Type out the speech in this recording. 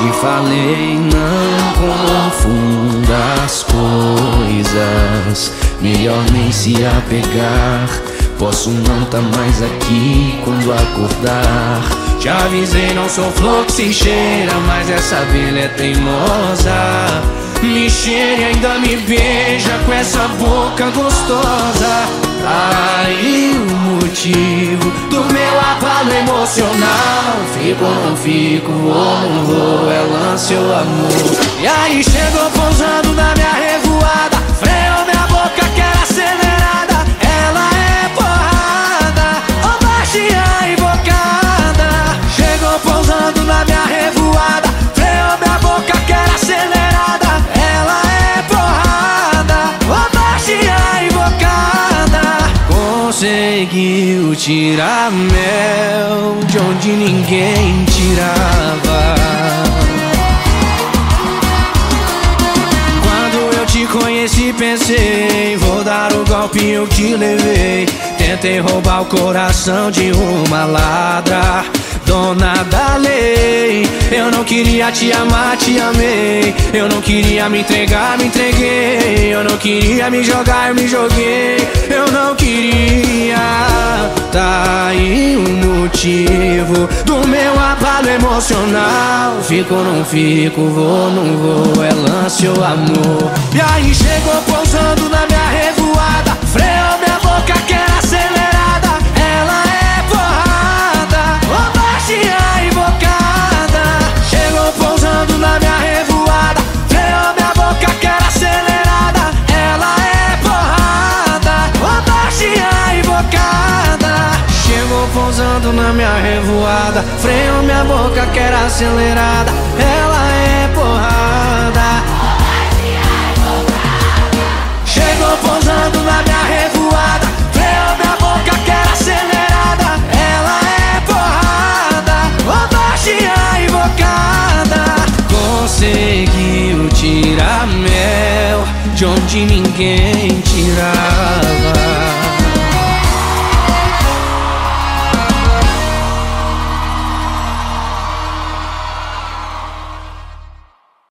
te falei, não confunda as coisas. Melhor nem se apegar. Posso não tá mais aqui quando acordar. Te avisei, não sou flor que se cheira, mas essa abelha é teimosa. Me cheira e ainda me beija com essa boca gostosa. Aí o motivo do meu abalo emocional. Fico ou não fico, vou ou não vou, é lance ou amor. E aí chegou pousando na minha revoada, freou minha boca que era acelerada. Ela é porrada, ou baixinha invocada. Chegou pousando na minha revoada, freou minha boca que era acelerada. Ela é porrada, ou baixinha invocada. Conseguiu tirar mel de onde ninguém tirava. Quando eu te conheci pensei, vou dar o golpe eu te levei. Tentei roubar o coração de uma ladra, dona da lei. Eu não queria te amar, te amei. Eu não queria me entregar, me entreguei. Eu não queria me jogar, eu me joguei. Eu não queria. Tá aí o motivo do meu abalo emocional. Fico ou não fico, vou ou não vou, é lance ou amor. E aí chegou pousando na minha revoada, freou minha boca que era acelerada. Ela é porrada, ou baixinha invocada. Chegou pousando na minha revoada, freou minha boca que era acelerada. Ela é porrada, ou baixinha invocada. Chegou pousando na minha revoada, freou minha boca que era acelerada. Ela é porrada. Chegou pousando na minha revoada, freou minha boca que era acelerada. Ela é porrada, ou baixinha invocada. Conseguiu tirar mel de onde ninguém